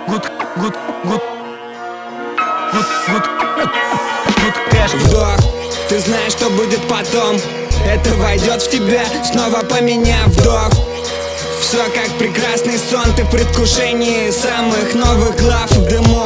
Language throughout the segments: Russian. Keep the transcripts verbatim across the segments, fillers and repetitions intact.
good, good, good, good, good, good cash. Вдох, ты знаешь, что будет потом. Это войдет в тебя, снова поменяв вдох. Все как прекрасный сон, ты в предвкушении самых новых глав в дыму.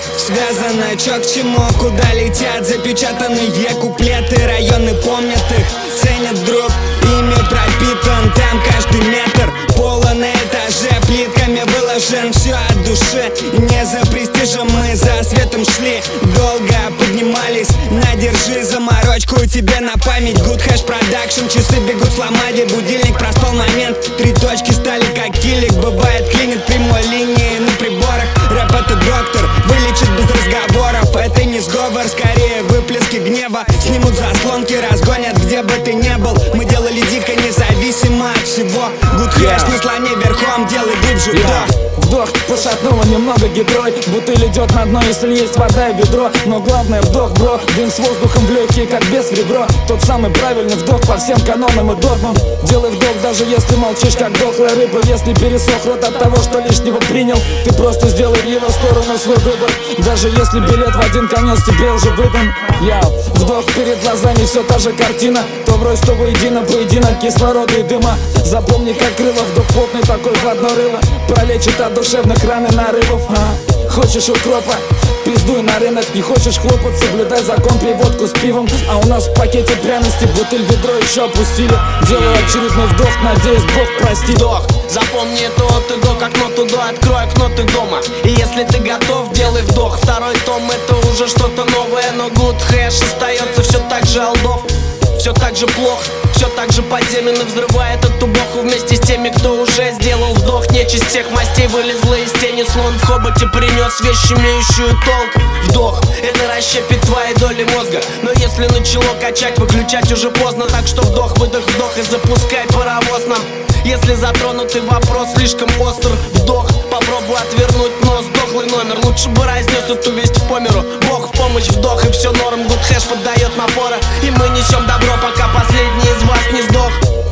Связано чё к чему, куда летят запечатанные куплеты. Районы помнят их, ценят друг, ими пропитан там каждый метр. Пола на этаже плитками выложен, все от души. Не за престижем мы за светом шли, долго поднимались. Надержи заморочку тебе на память. Good Hash Production, часы бегут в ломаде. Будильник проспал момент, три точки стали как килик. Бывает клинит прямой линии на приборах. Рэп это доктор, вылечит без разговоров. Это не сговор, скорее выплески гнева. Снимут заслонки, разгонят, где бы ты не был. Мы делали дико независимо от всего. Good Hash на слоне верхом, делай глубже вдох. Вдох, пошатнуло немного гидрой. Бутыль идет на дно, если есть вода и ведро. Но главное вдох, бро, дым с воздухом в легкие, как без в ребро. Тот самый правильный вдох по всем канонам и догмам. Делай вдох, даже если молчишь, как дохлая рыба. Если пересох рот от того, что лишнего принял, ты просто сделай в его сторону свой выбор. Даже если билет в один конец тебе уже выдан. Яу, вдох, перед глазами все та же картина. То врозь, то воедино, поединок кислорода и дыма. Запомни, как крыло, вдох плотный такой в одно рыло. Пролечит от душевных ран и нарывов. а? Хочешь укропа? Пиздуй на рынок. Не хочешь хлопот? Соблюдай закон, пей водку с пивом. А у нас в пакете пряности бутыль, ведро еще опустили. Делаю очередной вдох, надеюсь, Бог простит. Вдох, запомни это от и до, как ноту до. Открой окно, ты дома. И если ты готов, делай вдох. Второй том, это уже что-то новое. Но Good Hash остается все так же олдов. Все так же плохо, все так же подземенно взрывает эту боху вместе с теми, кто уже сделал вдох. Нечисть всех мастей вылезла из тени, слон в хоботе принес вещь, имеющую толк. Вдох, это расщепит твои доли мозга. Но если начало качать, выключать уже поздно. Так что вдох, выдох, вдох и запускай паровоз нам. Если затронутый вопрос слишком остр, вдох, попробуй отвернуть нос, дохлый номер. Лучше бы разнес эту весть по миру. Бог в помощь, вдох и все норм. Good Hash поддает напора, и мы несем добро, пока последний из вас не сдох.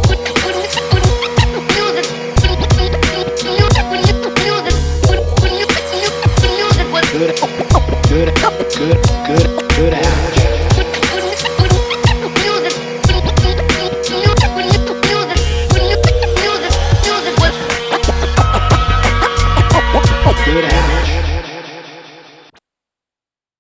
Good, good, good, good hash. Good hash.